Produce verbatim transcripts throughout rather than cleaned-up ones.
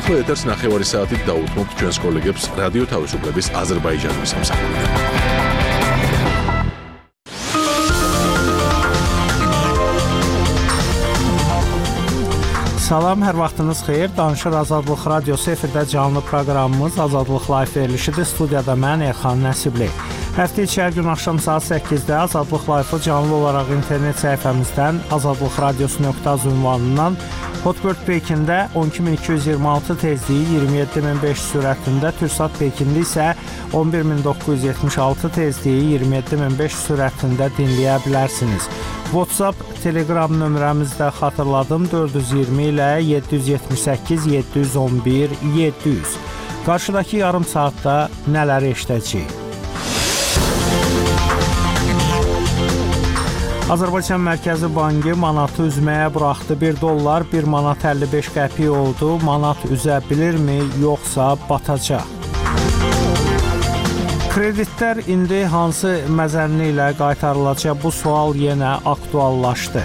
ახლა ეთერს ნახევარი საათით დაუთმობთ ჩვენს კოლეგებს რადიო თავისუფლების აზერბაიჯანის სამსახურიდან. Salam, hər vaxtınız xeyir. Danışır Azadlıq Radiosu efirdə canlı proqramımız Azadlıq Live verilişidir. Studiyada mən Elxan Nəsibli. Həftə içi hər gün axşam saat səkkizdə Azadlıq Live-ı canlı olaraq internet səhifəmizdən azadlıq radiosu nöqtə az ünvanından Hotbird Pekində on iki min iki yüz iyirmi altı tezliyi iyirmi yeddi min beş yüz sürətində, Türksat Pekində isə on bir min doqquz yüz yetmiş altı tezliyi iyirmi yeddi min beş yüz sürətində dinləyə bilərsiniz. WhatsApp, Telegram nömrəmizi də xatırladım, dörd yüz iyirmi ilə yeddi yüz yetmiş səkkiz yeddi yüz on bir yeddi yüz. Qarşıdakı yarım saatda nələri eşidəcəyik? Azərbaycan Mərkəzi Bankı manatı üzməyə buraxdı. bir dollar bir manat əlli beş qəpik oldu. Manat üzə bilirmi, yoxsa batacaq? Kreditlər indi hansı məzənni ilə qaytarılacaq? Bu sual yenə aktuallaşdı.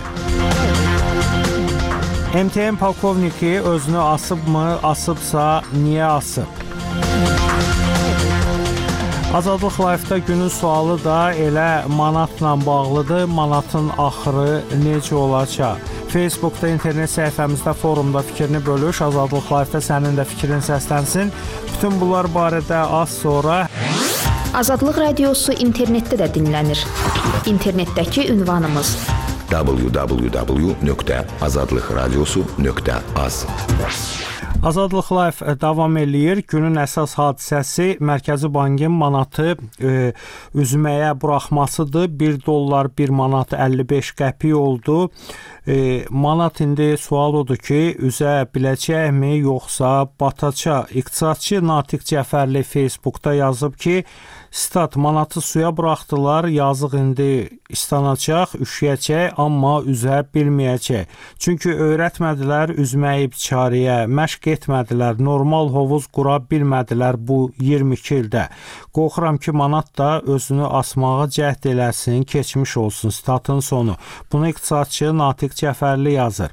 M T N polkovniki özünü asıbmı, asıbsa niyə asıb? Azadlıq Live-da günün sualı da elə manatla bağlıdır. Manatın axırı necə olacaq? Facebookda, internet səhifəmizdə, forumda fikrini bölüş. Azadlıq Live-da sənin də fikrin səslənsin. Bütün bunlar barədə az sonra... Azadlıq Radiosu internetdə də dinlənir. İnternetdəki ünvanımız w w w nöqtə azadlıq radiosu nöqtə az. Azadlıq Live davam eləyir. Günün əsas hadisəsi Mərkəzi Bankın manatı e, üzməyə buraxmasıdır. bir dollar bir manat əlli beş qəpik oldu. E, manat indi sual odur ki, üzə biləcəkmi, yoxsa batacaq? İqtisadçı Natiq Cəfərli Facebookda yazıb ki, stat, manatı suya buraxdılar, yazıq indi istanacaq, üşüyəcək, amma üzə bilməyəcək. Çünki öyrətmədilər üzməyi biçarəyə, məşq etmədilər, normal hovuz qura bilmədilər bu iyirmi iki ildə. Qorxuram ki, manat da özünü asmağa cəhd eləsin, keçmiş olsun, statın sonu. Bunu iqtisadçı Natiq Cəfərli yazır.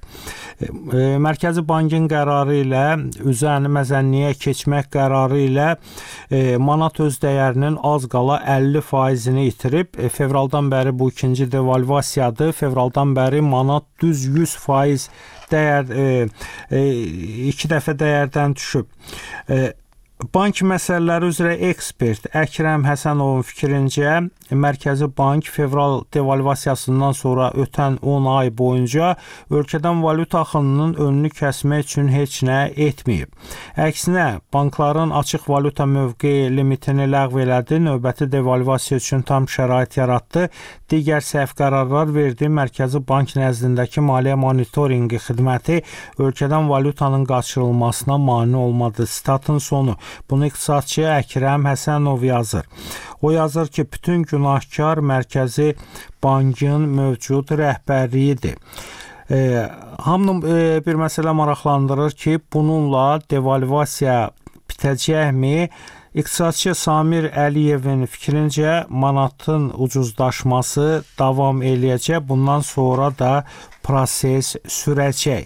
Mərkəzi Bankın qərarı ilə, üzəni məzənniyə keçmək qərarı ilə e, manat öz dəyərinin az qala əlli faizini itirib. E, fevraldan bəri bu ikinci devalvasiyadır. Fevraldan bəri manat düz yüz faiz dəyər, e, e, iki dəfə dəyərdən düşüb. E, Bank məsələləri üzrə ekspert Əkrəm Həsənovun fikrincə, Mərkəzi Bank fevral devalvasiyasından sonra ötən on ay boyunca ölkədən valyuta axınının önünü kəsmək üçün heç nə etməyib. Əksinə, bankların açıq valyuta mövqeyi limitini ləğv elədi, növbəti devalvasiya üçün tam şərait yaratdı, digər səhv qərarlar verdi. Mərkəzi Bank nəzdindəki maliyyə monitorinqi xidməti ölkədən valyutanın qaçırılmasına mane olmadı. Statın sonu. Bunu iqtisadçı Əkrəm Həsənov yazır. O yazır ki, bütün günahkar Mərkəzi Bankın mövcud rəhbərliyidir. E, hamının e, bir məsələ maraqlandırır ki, bununla devalvasiya bitəcəkmi? İqtisadçı Samir Əliyevin fikrincə manatın ucuzlaşması davam eləyəcək. Bundan sonra da proses sürəcək.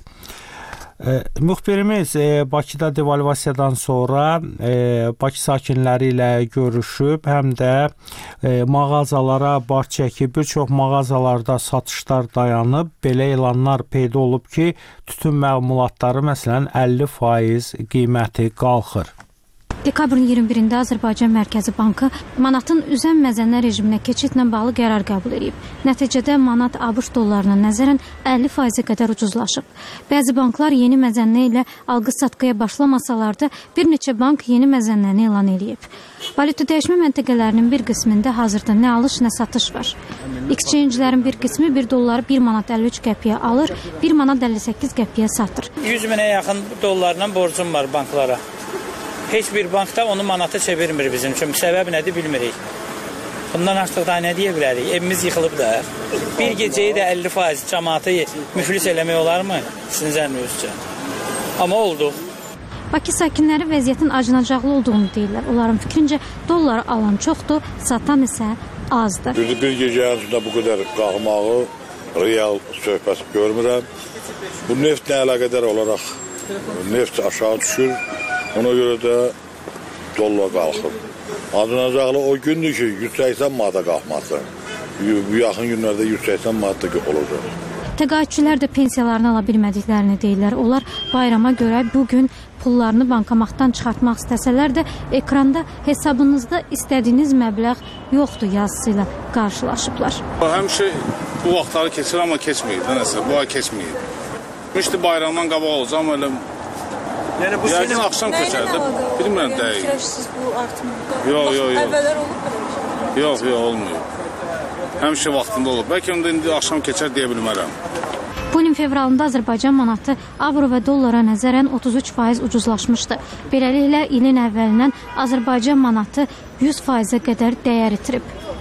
E, müxbirimiz e, Bakıda devalvasiyadan sonra e, Bakı sakinləri ilə görüşüb, həm də e, mağazalara baş çəkib. Bir çox mağazalarda satışlar dayanıb. Belə elanlar peyda olub ki, tütün məmulatları məsələn əlli faiz qiyməti qalxır. Dekabrın iyirmi birində Azərbaycan Mərkəzi Bankı manatın üzən məzənlər rejiminə keçidlə bağlı qərar qəbul edib. Nəticədə manat ABŞ dollarına nəzərən əlli faizə qədər ucuzlaşıb. Bəzi banklar yeni məzənlə ilə alqı-satqıya başlamasalar da bir neçə bank yeni məzənlərini elan edib. Valyuta dəyişmə məntəqələrinin bir qismində hazırda nə alış, nə satış var. Exchange-lərin bir qismi bir dolları bir manat əlli üç qəpiyə alır, bir manat əlli səkkiz qəpiyə satır. yüz minə yaxın dollarla borcum var banklara. Heç bir bankda onu manata çevirmir bizim üçün. Səbəb nədir bilmirik. Bundan artıq da nə deyə bilərik? Evimiz yıxılıb da. Bir gecəyi də əlli faiz cəmaatı müflis eləmək olarmı? Sizin zənnünüzcə. Amma oldu. Bakı sakinləri vəziyyətin acınacaqlı olduğunu deyirlər. Onların fikrincə dolları alan çoxdur, satan isə azdır. Bir, bir gecənin üstündə bu qədər qalxmağı real söhbət görmürəm. Bu neftlə əlaqədar olaraq neft aşağı düşür. Ona görə də dollar qalxır. Azınacaqlı o gündür ki, yüz səksən manata qalxması. Bu yaxın günlərdə yüz səksən manatda olacaq. Təqaüdçülər də pensiyalarını ala bilmədiklərini deyirlər. Onlar bayrama görə bugün pullarını bankomatdan çıxartmaq istəsələr də ekranda hesabınızda istədiyiniz məbləğ yoxdur yazısı ilə qarşılaşıblar. Həmişə bu vaxtları keçir, amma keçməyir. Nəsə, bu ay keçməyir. Müştü bayramdan qabaq olacaq, elə yəni bu yəqin axşam keçərdə. Bilmirəm dəqiq. Fikirləşirsiniz bu artımda? Yox, yox, yox. Əvvəllər olub mu? Yox, yox, olmuyor. Həmişə vaxtında olur. Bəlkə indi axşam keçər deyə bilmərəm. Bu ilin fevralında Azərbaycan manatı avro və dollara nəzərən otuz üç faiz ucuzlaşmışdı. Beləliklə ilin əvvəlindən Azərbaycan manatı yüz faizə qədər dəyər itirib.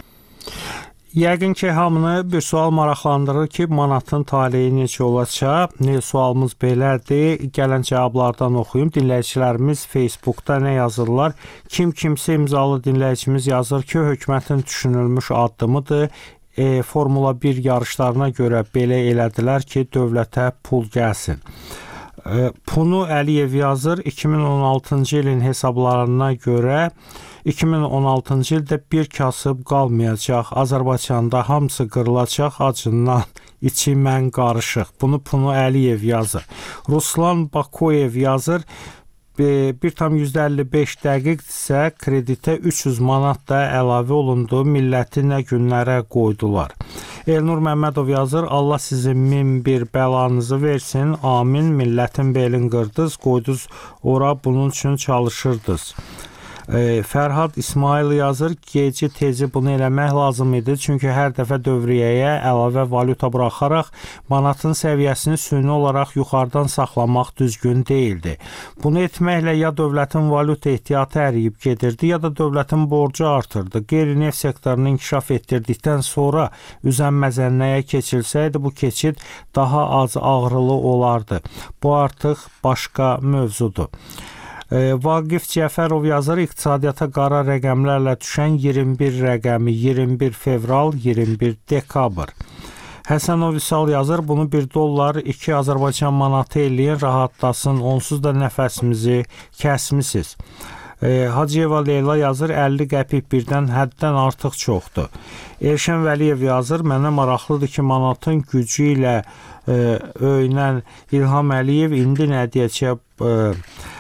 Yəqin ki, hamını bir sual maraqlandırır ki, manatın taleyi necə olacaq? Sualımız belədir. Gələn cavablardan oxuyum. Dinləyicilərimiz Facebookda nə yazırlar? Kim kimsə imzalı dinləyicimiz yazır ki, hökumətin düşünülmüş addımıdır. E, Formula bir yarışlarına görə belə elədilər ki, dövlətə pul gəlsin. E, Bunu Əliyev yazır. iki min on altıncı ilin hesablarına görə iki min on altıncı ildə bir kasıb qalmayacaq. Azərbaycanda hamısı qırılacaq, acından içi mən qarışıq. Bunu Bunu Əliyev yazır. Ruslan Bakoyev yazır. bir tam yüzdə əlli beş dəqiqdirsə kreditə üç yüz manat da əlavə olundu. Milləti nə günlərə qoydular. Elnur Məmmədov yazır. Allah sizin min bir bəlanızı versin. Amin. Millətin belin qırdınız, qoydunuz ora, bunun üçün çalışırdınız. E, Fərhad İsmail yazır, gecə tezi bunu eləmək lazım idi, çünki hər dəfə dövriyyəyə əlavə valyuta buraxaraq manatın səviyyəsini süni olaraq yuxarıdan saxlamaq düzgün değildi. Bunu etməklə ya dövlətin valyuta ehtiyatı əriyib gedirdi, ya da dövlətin borcu artırdı. Qeyri-neft sektorunu inkişaf etdirdikdən sonra üzən məzənnəyə keçilsəydi, bu keçid daha az ağrılı olardı. Bu artıq başqa mövzudur. Vaqif Cəfərov yazır, iqtisadiyyata qara rəqəmlərlə düşən iyirmi bir rəqəmi iyirmi bir fevral, iyirmi bir dekabr. Həsənov İsal yazır, bunu bir dollar iki Azərbaycan manatı eləyin, rahatlasın, onsuz da nəfəsimizi kəsmisiniz. Hacıyeva Leyla yazır, əlli qəpik birdən həddən artıq çoxdur. Elşən Vəliyev yazır, mənə maraqlıdır ki, manatın gücü ilə e, öyünən İlham Əliyev indi nə deyəcək? E,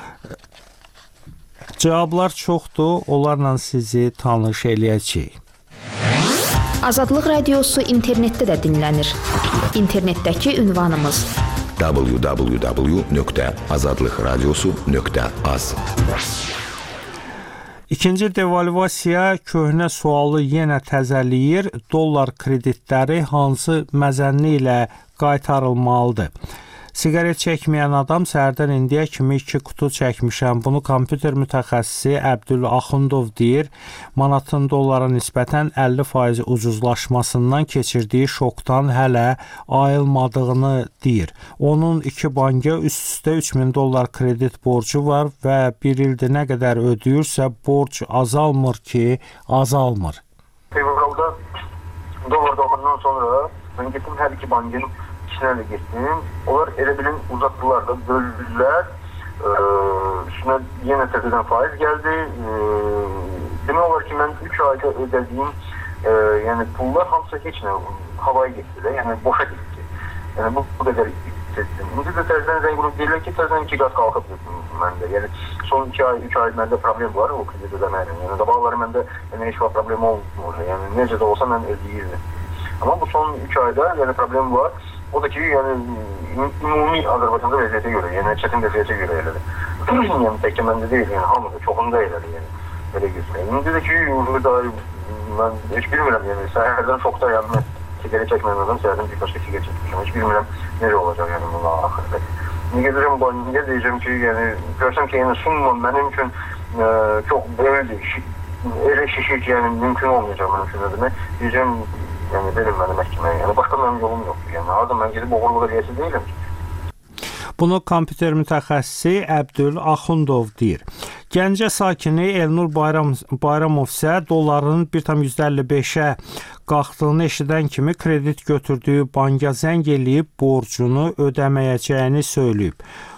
Cavablar çoxdur, onlarla sizi tanış eləyəcəyik. Azadlıq Radiosu internetdə də dinlənir. İnternetdəki ünvanımız w w w nöqtə azadlıq radiosu nöqtə az. İkinci devalvasiya köhnə sualı yenə təzələyir. Dollar kreditləri hansı məzənni ilə qaytarılmalıdır? Siqaret çəkməyən adam səhərdən indiyə kimi iki qutu çəkmişəm. Bunu kompüter mütəxəssisi Əbdül Axundov deyir. Manatın dollara nisbətən əlli faiz ucuzlaşmasından keçirdiyi şokdan hələ ayılmadığını deyir. Onun iki banka üst-üstə üç min dollar kredit borcu var və bir ildə nə qədər ödəyirsə borc azalmır ki, azalmır. Fevralda dollar doğandan sonra mən getdim hər iki bankin İçinə getdim. Onlar elə bilin uzatdılar da, böldülər. Ee, üstünə yenə təzədən faiz gəldi. Ee, demək olar ki, mən üç ayda ödədiyim e, yəni pullar hamısı heç nə havaya getdi də, yəni boşa getdi. Yəni bu, bu qədər hissetdim. İndi də təzədən zəng vurub deyirlər ki, təzədən iki qat qalxıb getdim məndə. Yəni son iki ay, üç ay məndə problem var o kredit ödəməklə. Yəni qabaqları məndə yəni, heç vaxt problem olmur. Yəni necə də olsa mən ödəyirdim. Amma bu son üç ayda yəni problem var. O da ki, yəni ümumi Azərbaycanda vəziyyətə görə, yəni çətin vəziyyətə görə elədi. Yəni təkcə məndə deyil, yəni hamıda, çoxunda elədi, yəni belə gözləyir. İndi də ki, burada mən heç bilmirəm, yəni səhərdən şokda yəni siqaret çəkməyən adam səhərdən bir başqa siqaret çəkmişəm. Heç bilmirəm necə olacaq yəni bununla axırda. İndi gedirəm bankaya deyəcəm ki, yəni görsəm ki, yəni summa mənim üçün e, çox böyükdür. Elə şişir ki, yəni mümkün olmayacaq mənim üçün ödəmək. Deyəcəm yəni verin məni məhkəməyə. Yəni başqa mənim yolum yoxdur. Yəni adam mən gedib oğurluq eləyəsi deyiləm ki. Bunu kompüter mütəxəssisi Əbdül Axundov deyir. Gəncə sakini Elnur Bayram, Bayramov isə dolların bir tam yüzdə əlli beşə qalxdığını eşidən kimi kredit götürdüyü banka zəng eləyib borcunu ödəməyəcəyini söyləyib.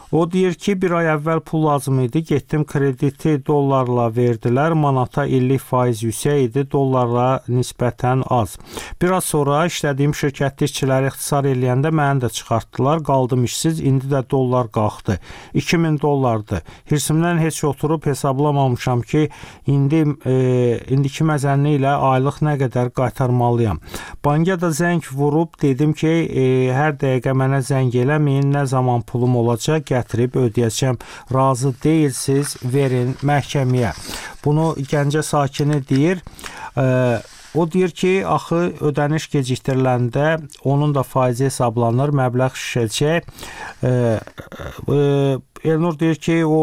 O deyir ki, bir ay əvvəl pul lazım idi, getdim krediti dollarla verdilər, manata illik faiz yüksək idi, dollarla nisbətən az. Biraz sonra işlədiyim şirkətdə işçiləri ixtisar eləyəndə məni də çıxartdılar, qaldım işsiz, indi də dollar qalxdı. iki min dollardır. Hirsimdən heç oturub hesablamamışam ki, indi e, indiki məzənni ilə aylıq nə qədər qaytarmalıyam. Banka da zəng vurub, dedim ki, e, hər dəqiqə mənə zəng eləməyin, nə zaman pulum olacaq, gətirib ödəyəcəm. Razı deyilsiz, verin məhkəməyə. Bunu Gəncə sakini deyir. E, o deyir ki, axı ödəniş geciktiriləndə onun da faizi hesablanır, məbləğ şişəcək. E, e, Elnur deyir ki, o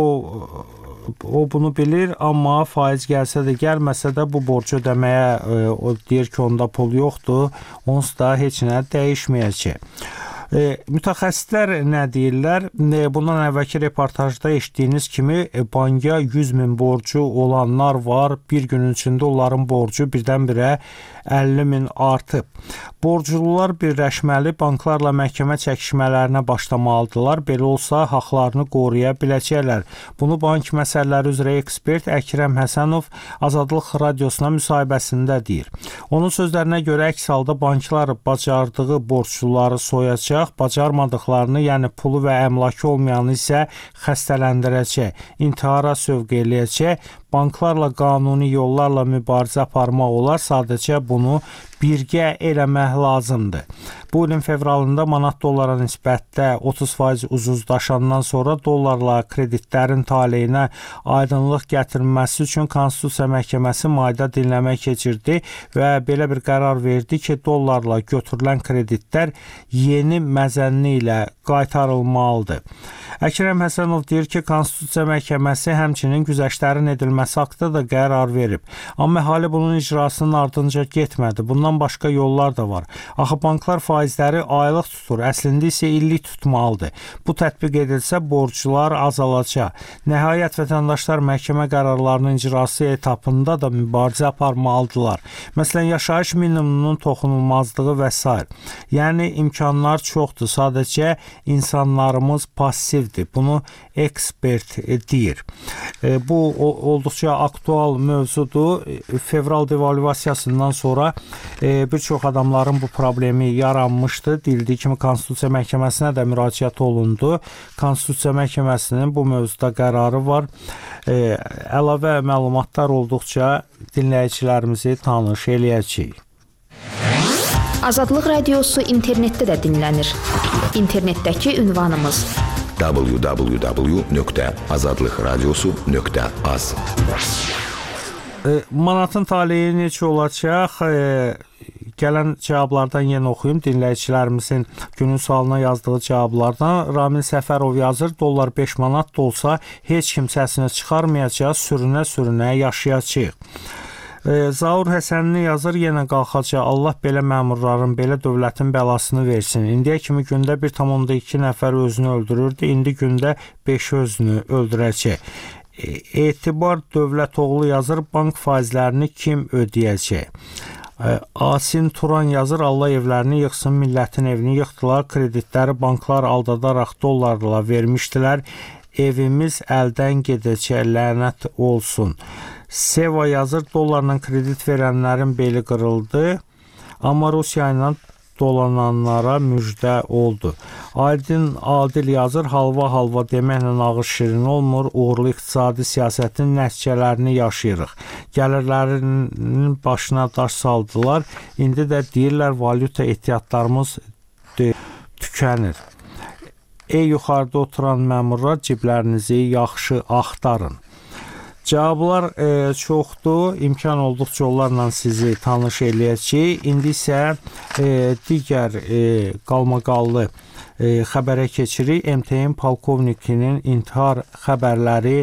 o bunu bilir, amma faiz gəlsə də gəlməsə də bu borcu ödəməyə e, o deyir ki, onda pul yoxdur, onsuz da heç nə dəyişməyəcək. E, mütəxəssislər nə deyirlər? E, bundan əvvəlki reportajda eşitdiyiniz kimi e, banka yüz min borcu olanlar var. Bir gün içində onların borcu birdən-birə əlli min artıb. Borclular birləşməli, banklarla məhkəmə çəkişmələrinə başlamalıdırlar. Belə olsa haqlarını qoruya biləcəklər. Bunu bank məsələləri üzrə ekspert Əkrəm Həsənov Azadlıq radiosuna müsahibəsində deyir. Onun sözlərinə görə əks halda banklar bacardığı borcluları soyacaq, bacarmadıqlarını, yəni pulu və əmlakı olmayanı isə xəstələndirəcək, intihara sövq eləyəcək. Banklarla qanuni yollarla mübarizə aparmaq olar, sadəcə bunu birgə eləmək lazımdır. Bu ilin fevralında manat dollara nisbətdə otuz faiz ucuzlaşandan sonra dollarla kreditlərin taleyinə aydınlıq gətirilməsi üçün Konstitusiya Məhkəməsi mayda dinləmə keçirdi və belə bir qərar verdi ki, dollarla götürülən kreditlər yeni məzənni ilə qaytarılmalıdır. Əkrəm Həsənov deyir ki, Konstitusiya Məhkəməsi həmçinin güzəştlərin edilməsi haqqında da qərar verib. Amma əhali bunun icrasının ardınca getmədi. Bundan başqa yollar da var. Axı banklar faizləri aylıq tutur, əslində isə illik tutmalıdır. Bu tətbiq edilsə borclar azalacaq. Nəhayət vətəndaşlar məhkəmə qərarlarının icrası etapında da mübarizə aparmalıdırlar. Məsələn, yaşayış minimumunun toxunulmazlığı və s. Yəni imkanlar çoxdur, sadəcə insanlarımız passivdir. Bunu ekspert deyir. Bu olduqca aktual mövzudur. Fevral devalvasiyasından sonra bir çox adamların bu problemi yaranmışdı. Deyildiyi kimi Konstitusiya Məhkəməsinə də müraciət olundu. Konstitusiya Məhkəməsinin bu mövzuda qərarı var. Əlavə məlumatlar olduqca dinləyicilərimizi tanış eləyəcəyik. Azadlıq Radiosu internetdə də dinlənir. İnternetdəki ünvanımız w w w nöqtə azadlıq radiosu nöqtə az. Manatın taleyi necə olacaq? Gələn cavablardan yenə oxuyum. Dinləyicilərimizin günün sualına yazdığı cavablardan. Ramil Səfərov yazır, dollar beş manat da olsa heç kim səsini çıxarmayacaq, sürünə-sürünə yaşayacaq. Zaur Həsənli yazır, yenə qalxacaq. Allah belə məmurların, belə dövlətin bəlasını versin. İndiyə kimi gündə bir tam iki nəfər özünü öldürürdü, indi gündə beş özünü öldürəcək. Etibar Dövlət oğlu yazır, bank faizlərini kim ödəyəcək? Asin Turan yazır, Allah evlərini yıxsın, millətin evini yıxdılar, kreditləri banklar aldadaraq dollarla vermişdilər, evimiz əldən gedəcək, lənət olsun. Seva yazır, dollarla kredit verənlərin beli qırıldı, amma Rusiya ilə dolananlara müjdə oldu. Aydın Adil yazır, halva-halva deməklə ağır şirin olmur, uğurlu iqtisadi siyasətin nəticələrini yaşayırıq. Gəlirlərinin başına daş saldılar, indi də deyirlər, valyuta ehtiyatlarımız tükənir. Ey yuxarıda oturan məmurlar, ciblərinizi yaxşı axtarın. Cavablar e, çoxdur, imkan olduqca onlarla sizi tanış eləyəcək. İndi isə e, digər e, qalmaqallı e, xəbərə keçirik. M T M polkovnikinin intihar xəbərləri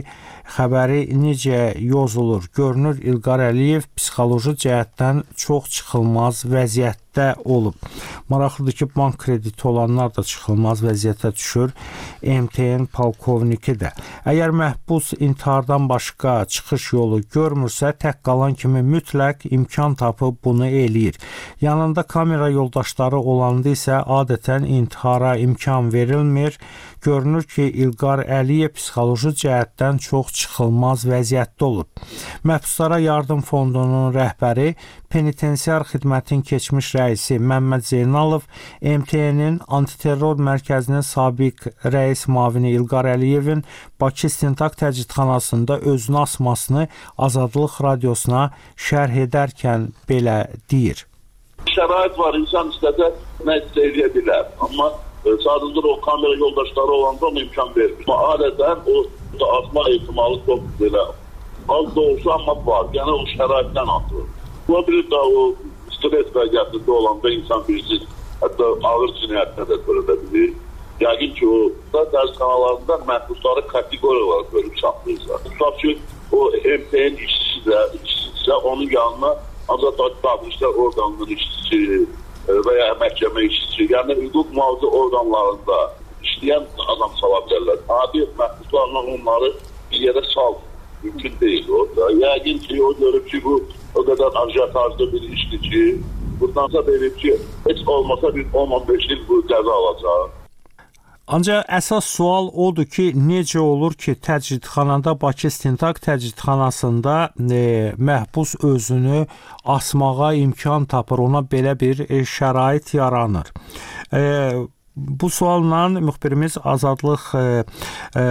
xəbəri necə yozulur? Görünür İlqar Əliyev psixoloji cəhətdən çox çıxılmaz vəziyyətdə olub. Maraqlıdır ki, bank krediti olanlar da çıxılmaz vəziyyətə düşür. M T N polkovniki də. Əgər məhbus intihardan başqa çıxış yolu görmürsə, tək qalan kimi mütləq imkan tapıb bunu eləyir. Yanında kamera yoldaşları olanda isə adətən intihara imkan verilmir. Görünür ki, İlqar Əliyev psixoloji cəhətdən çox çıxılmaz vəziyyətdə olub. Məhbuslara Yardım Fondunun rəhbəri, penitensiar xidmətin keçmiş rəisi Məmməd Zeynalov, M T N-in antiterror mərkəzinin sabiq rəis müavini İlqar Əliyevin Bakı İstintaq Təcridxanasında özünü asmasını Azadlıq Radiosuna şərh edərkən belə deyir. Şərait var, insan istəsə nə istəyə bilər, amma sadəcə o kamera yoldaşları olanda ona imkan verir. Amma adətən o da asma ehtimalı çox belə az da olsa amma var, yəni o şəraitdən atılır. Buna bir də o stres vəziyyətində olanda insan birisi hətta ağır cinayətlə də törədə bilir. Yəqin ki, o da dərsxanalarında məhbusları kateqoriyalar bölüb saxlayırlar. Tutaq ki, o M T N işçisi də, işçisi onun yanına Azadlıq Davranışlar orqanının işçisi və ya məhkəmə işçisi, yəni hüquq mühafizə orqanlarında işləyən adam sala bilərlər. Adi məhbuslarla onları bir yerə sal, mümkün deyil orada. Yəqin ki, o görüb ki, bu o qədər ajatajlı bir işdir ki, buradansa verir ki, heç olmasa bir on on beş il bu qəza alacaq. Ancaq əsas sual odur ki, necə olur ki, təcridxanada, Bakı İstintaq Təcridxanasında e, məhbus özünü asmağa imkan tapır, ona belə bir e, şərait yaranır. E, Bu sualla müxbirimiz Azadlıq e, e,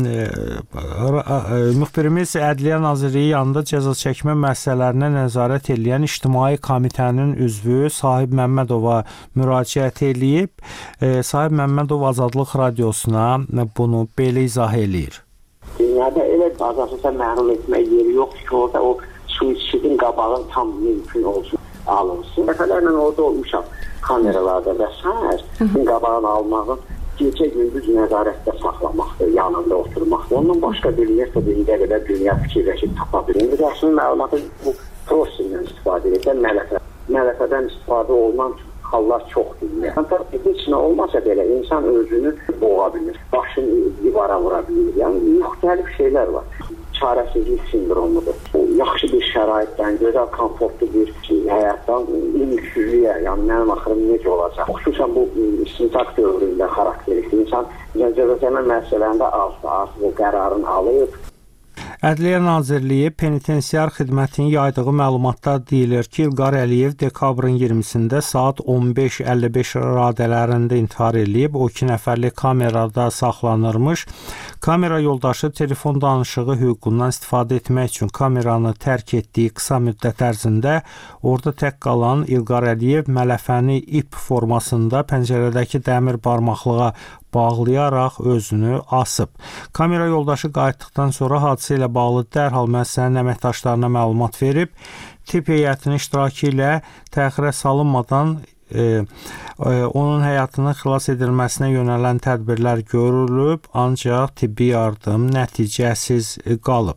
e, müxbirimiz Ədliyyə Nazirliyi yanında cəza çəkmə məsələlərinə nəzarət edən İctimai Komitənin üzvü Sahib Məmmədova müraciət edib. E, Sahib Məmmədov Azadlıq Radiosuna bunu belə izah eləyir. Dünyada elə azadlıqdan məhrum etmək yeri yoxdur ki, orada o suisidin qabağı tam mümkün olsun, alınsın. Dəfələrlə orada olmuşam. Kameralarda və səhər qabağını almağın gecə gündüz nəzarətdə saxlamaqdır, yanında oturmaqdır. Ondan başqa bir metodunda belə dünya fikirləşib tapa bilir. Rəsmi məlumatı bu prosesindən istifadə edir, mələfə. Mələfədən istifadə olunan hallar çoxdur. Yəni, heç nə olmasa belə insan özünü boğa bilir, başını divara vura bilir. Yəni, müxtəlif şeylər var. Çarəsizlik sindromudur. Bu, yaxşı bir şəraitdən, gözəl, komfortlu bir həyatdan ümitsizliyə, yəni mənim axırım necə olacaq? Xüsusən bu istintaq dövründə xarakterlikdir. İnsan cəzaçəkmə müəssisələrində artıq o qərarın alıb. Ədliyyə Nazirliyi penitensiar xidmətinin yaydığı məlumatda deyilir ki, İlqar Əliyev dekabrın iyirmisində saat on beş əlli beş radələrində intihar edib, o iki nəfərlik kamerada saxlanırmış. Kamera yoldaşı telefon danışığı hüququndan istifadə etmək üçün kameranı tərk etdiyi qısa müddət ərzində orada tək qalan İlqar Əliyev mələfəni ip formasında pəncərədəki dəmir barmaqlığa bağlayaraq özünü asıb. Kamera yoldaşı qayıtdıqdan sonra hadisə ilə bağlı dərhal müəssisənin əməkdaşlarına məlumat verib, tibb heyətinin iştirakı ilə təxirə salınmadan e, e, onun həyatının xilas edilməsinə yönələn tədbirlər görülüb, ancaq tibbi yardım nəticəsiz qalıb.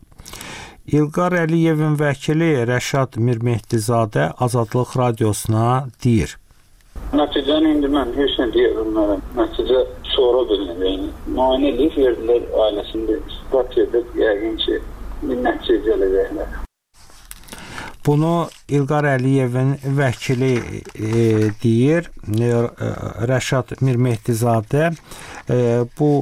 İlqar Əliyevin vəkili Rəşad Mirmehdizadə Azadlıq Radiosuna deyir. Nəticəni indi mən heç nə deyə bilmərəm. Nəticə sonra bilinir. Müayinə edib verdilər ailəsində ispat edib, yəqin ki, bir nəticə gələcəklər. Bunu İlqar Əliyevin vəkili e, deyir, e, Rəşad Mirmehdizadə. E, bu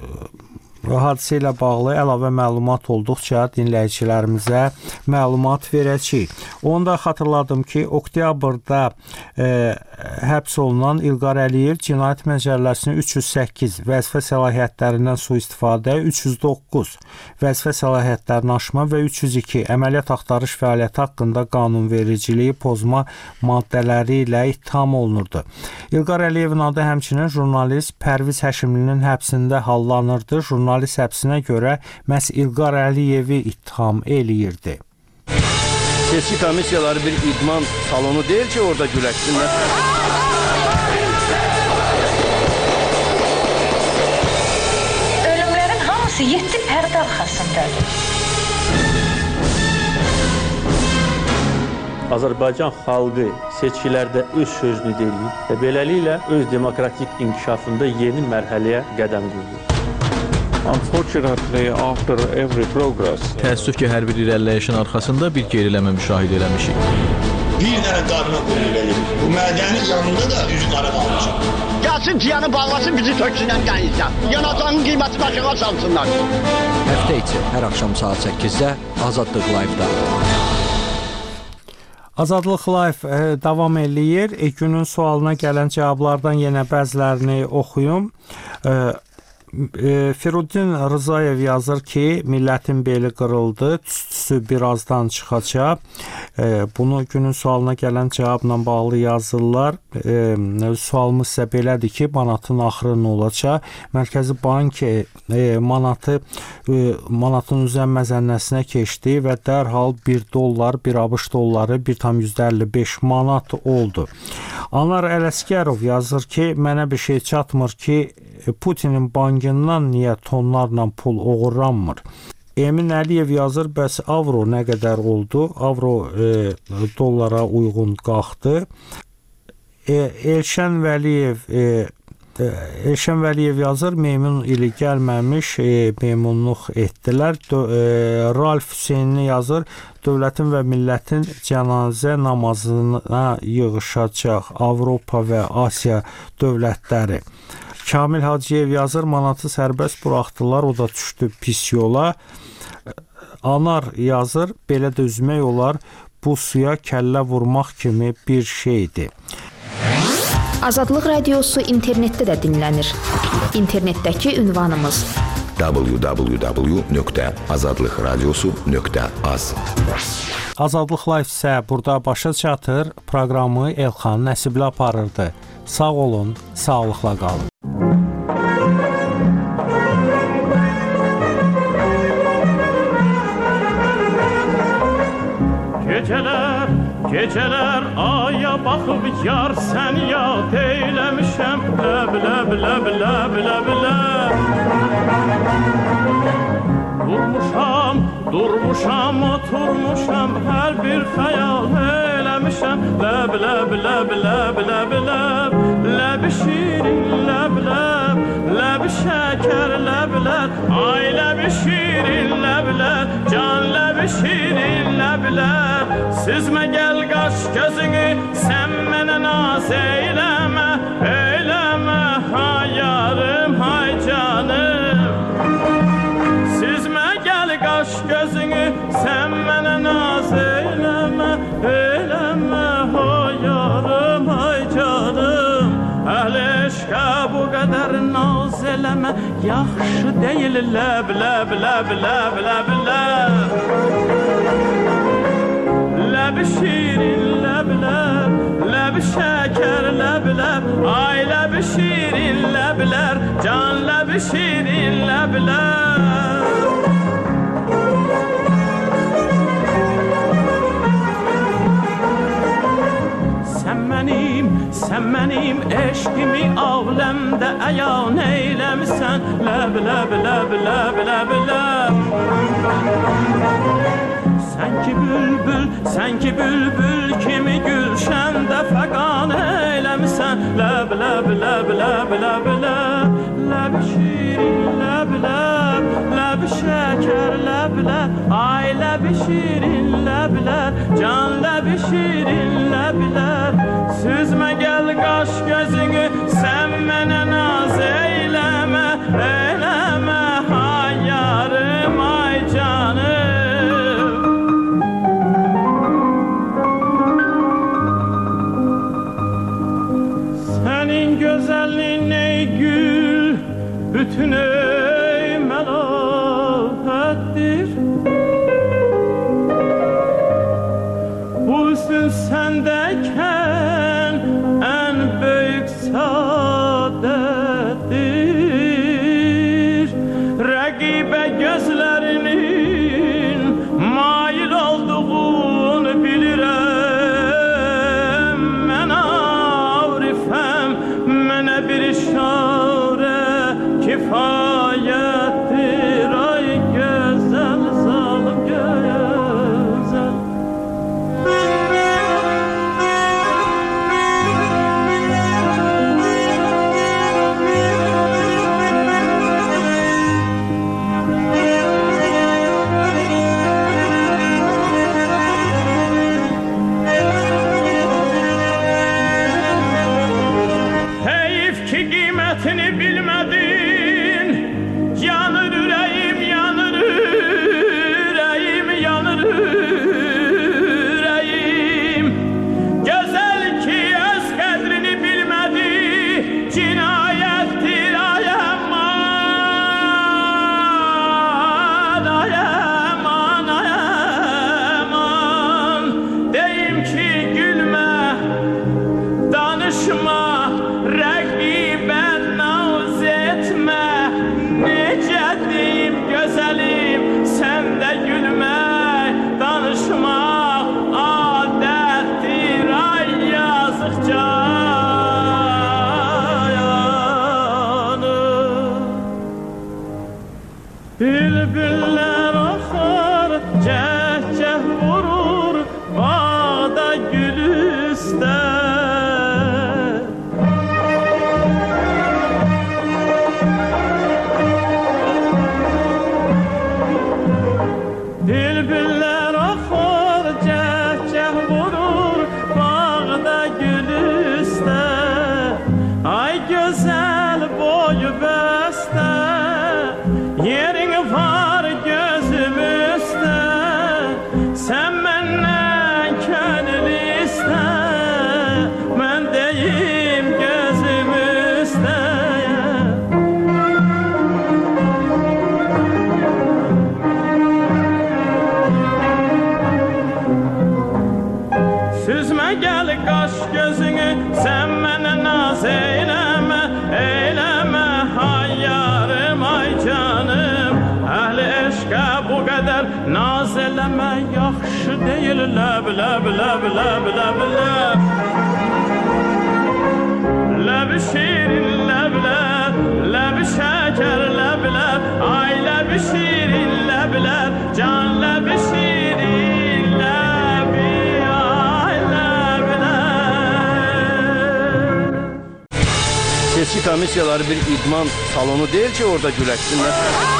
hadisə ilə bağlı əlavə məlumat olduqca dinləyicilərimizə məlumat verəcəyik. Onu da xatırladım ki, oktyabrda e, həbs olunan İlqar Əliyev Cinayət Məcəlləsinin üç yüz səkkiz vəzifə səlahiyyətlərindən sui-istifadə, üç yüz doqquz vəzifə səlahiyyətlərini aşma və üç yüz iki əməliyyat axtarış fəaliyyəti haqqında qanunvericiliyi pozma maddələri ilə ittiham olunurdu. İlqar Əliyevin adı həmçinin jurnalist Pərviz Həşimlinin həbsində hallanırdı. Jurnalist həbsinə görə məhz İlqar Əliyevi ittiham eləyirdi. Seçki komissiyaları bir idman salonu deyil ki, orada güləşsinlər. Ölümlərin hamısı hamısı yeddi pərdə arxasındadır. Azərbaycan xalqı seçkilərdə öz sözünü deyir və beləliklə öz demokratik inkişafında yeni mərhələyə qədəm qoyur. Unfortunately, after every progress, təəssüf ki, hər bir irəliləyişin arxasında bir geriləmə müşahidə eləmişik. Bir dənə qadına qulluq edir. Bu mədənin yanında da üzü qara qalmışıq. Gəlsin piyanı bağlasın, bizi töksünən qənizdən. Yanacağın qiymətini aşağı salsınlar. Həftə içi hər axşam saat səkkizdə Azadlıq Live-da. Azadlıq Live e, davam eləyir. E, günün sualına gələn cavablardan yenə bəzilərini oxuyum. E, e, Firuddin Rızayev yazır ki, millətin beli qırıldı, tüstüsü birazdan çıxacaq. E, bunu günün sualına gələn cavabla bağlı yazırlar. E, sualımız isə belədir ki, manatın axırı nə olacaq? Mərkəzi Bank e, manatı e, manatın üzən məzənnəsinə keçdi və dərhal bir dollar, bir ABŞ dolları bir tam yüzdə əlli beş manat oldu. Anar Ələskərov yazır ki, mənə bir şey çatmır ki, Putinin bankından niyə tonlarla pul oğurlanmır? Emin Əliyev yazır, bəs avro nə qədər oldu? Avro e, dollara uyğun qalxdı. E, Elşən Vəliyev e, Elşən Vəliyev yazır, meymun ili gəlməmiş e, meymunluq etdilər. Dö, e, Ralf Hüseynli yazır, dövlətin və millətin cənazə namazına yığışacaq Avropa və Asiya dövlətləri. Kamil Hacıyev yazır, manatı sərbəst buraxdılar, o da düşdü pis yola. Anar yazır, belə də üzmək olar, bu suya kəllə vurmaq kimi bir şeydir. Azadlıq Radiosu internetdə də dinlənir. İnternetdəki ünvanımız w w w nöqtə azadlıqradiosu nöqtə az. Azadlıq Live isə burada başa çatır. Proqramı Elxan Nəsibli aparırdı. Sağ olun, sağlıqla qalın. Gecələr, gecələr aya baxıb yar sən yad eyləmişəm. Ləb, ləb, ləb, ləb, ləb, ləb. Durmuşam, durmuşam, oturmuşam, hər bir xəyal eləmişəm. Ləb, ləb, ləb, ləb, ləb, ləb. Ləbi şirin, ləb, ləb. Ləbi şəkər, ləblər. Ay ləbi şirin, ləblər. Can ləbi şirin, ləblər. Süzmə gəl qaş gözünü, sən mənə naz eyləmə. Eyləmə, hay yarım, hay canım. Süzmə gəl qaş gözünü, sən mənə naz eyləmə. Eyləmə, hay yarım, hay canım. Əhl-i eşqə bu qədər naz eləmə. Yaxşı deyil, ləb, ləb, ləb, ləb, ləb, ləb. Ləbi şirin, ləb, ləb. Ləbi şəkər, ləb, ləb. Ay ləbi şirin, ləblər. Can ləbi şirin, ləb, ləb. Sən mənim, sən mənim eşqimi ağləmdə əyan eyləmisən. Ləb, ləb, ləb, ləb, ləb, ləb. Sən ki bülbül, sən ki bülbül kimi gülşəndə fəqan eyləmisən. Ləb, ləb, ləb, ləb, ləb, ləb. Ləb şirin, ləb, ləb. Ləb şəkər, ləb, ləb. Ay ləb şirin, ləblər. Can ləb şirin, ləblər. Süzmə gəl qaş gözünü, sən mənə naz eyləmə. Eyləmə, hay yarım, ay canım. Gözəlliyin ey gül, bütün ey məlahətdir. Bu hüsn səndəykən ən böyük saadətdir. Rəqibə gözlərinin mail olduğunu bilirəm. Mən arifəm, mənə bir işarə kifayətdir. Bülbüller axar, cəh-cəh vurur bağda gülüstə. Bülbüller axar, cəh-cəh vurur bağda gülüstə. Ay gözəl boyu bəstə, yerin var gözüm üstə. Sən məndən könül istə, mən deyim gözüm üstə. Süzmə gəl qaş gözünü, sən mənə naz eyləmə, eyləmə hay yarım, ay canım. Əhli eşqə bu qədər naz eləmə, yaxşı deyil, ləb, ləb, ləb, ləb, ləb, ləb. Ləb şirin, ləb, ləb, ləb şəkər, ləb, ləb. Ay ləb şirin, ləb, ləb, can ləb şirin, ləb, ay ləb, ləb. Seçki komissiyaları bir idman salonu deyil ki, orada güləşsinlər.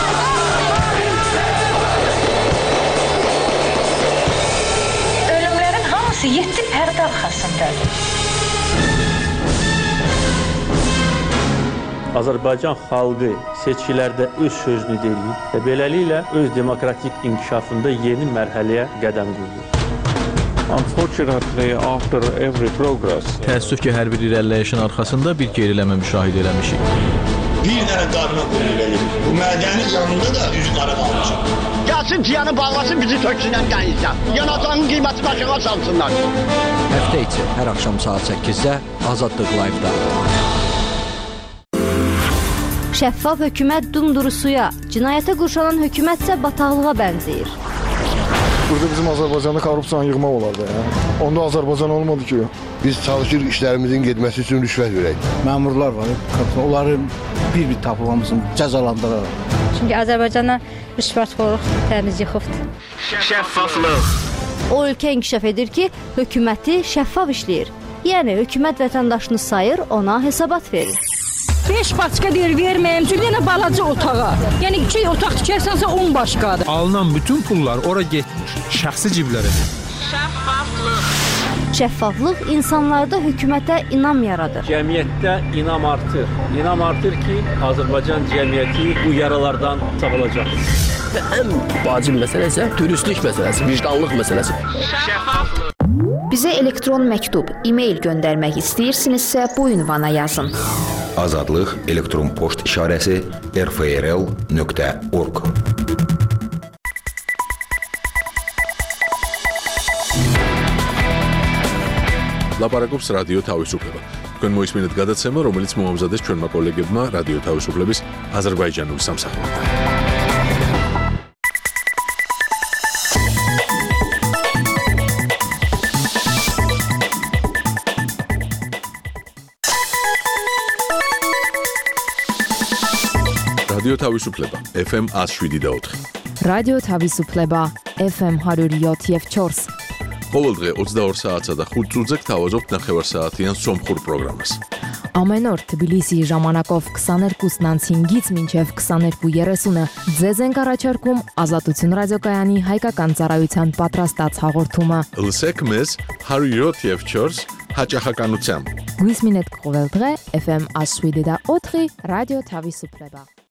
Ölümlərin hamısı yeddi pərdə arxasındadır. Azərbaycan xalqı seçkilərdə öz sözünü deyir və beləliklə öz demokratik inkişafında yeni mərhələyə qədəm qoyur. Unfortunately, after every progress, Təəssüf ki, hər bir irəliləyişin arxasında bir geriləmə müşahidə eləmişik. Bir dənə qadına qulluq edir. Bu mədənin yanında da üzü qara qalmışam. Gəlsin ciyanı bağlasın, bizi töksünlər qənizdən. Yanacağın qiyməti başına salsınlar. Həftə içi hər axşam saat səkkizdə Azadlıq Live-da. Şəffaf hökumət dumduru suya, cinayətə qurşanan hökumət isə bataqlığa bənzəyir. Burada bizim Azərbaycanda korrupsiyanı yığmaq olardı. Ya. Onda Azərbaycan olmadı ki. Biz çalışırıq işlərimizin getməsi üçün rüşvət verək. Məmurlar var, onları bir-bir tapılmamızın cəzalandıraraq. Çünki Azərbaycandan rüşvətxorluq təmiz yıxıbdır. Şəffaflıq. O ölkə inkişaf edir ki, hökuməti şəffaf işləyir. Yəni hökumət vətəndaşını sayır, ona hesabat verir. beş başqa deyir verməyəm, çünki yenə balaca otağa. Yəni iki otaq tikərsənsə on başqadır. Alınan bütün pullar ora getmir, şəxsi ciblərə. Şəffaflıq. Şəffaflıq insanlarda hökumətə inam yaradır. Cəmiyyətdə inam artır. İnam artır ki, Azərbaycan cəmiyyəti bu yaralardan sağalacaq. Və ən vacib məsələ isə dürüstlük məsələsi, vicdanlıq məsələsi. Şəffaflıq. Bizə elektron məktub, e-mail göndərmək istəyirsinizsə bu ünvana yazın. Azadlıq elektron poçt işarəsi r f r l nöqtə org. ლაპარაკობს რადიო თავისუფლება. თქვენ მოისმინეთ გადაცემა, რომელიც მოამზადეს ჩვენმა კოლეგებმა რადიო თავისუფლების აზერბაიჯანული სამსახურიდან. რადიო თავისუფლება ეფ ემ one oh seven და four. რადიო თავისუფლება ეფ ემ one oh seven და four. ყოველ დღე ოცდაორ საათსა და ხუთ წუთზე გთავაზობთ ნახევარსაათიან სომხურ პროგრამას. Ամեն օր Թբիլիսի ժամանակով twenty-two հինգից մինչև twenty-two thirty-ը ձեզ ենք առաջարկում Ազատություն ռադիոկայանի հայկական ծառայության պատրաստած հաղորդումը։ Լսեք մեզ one oh seven და four հաճախականությամբ։ Գույսմինետ կողել დღե էֆ էմ one oh seven და four ռադիո Թավիսուփլեբա։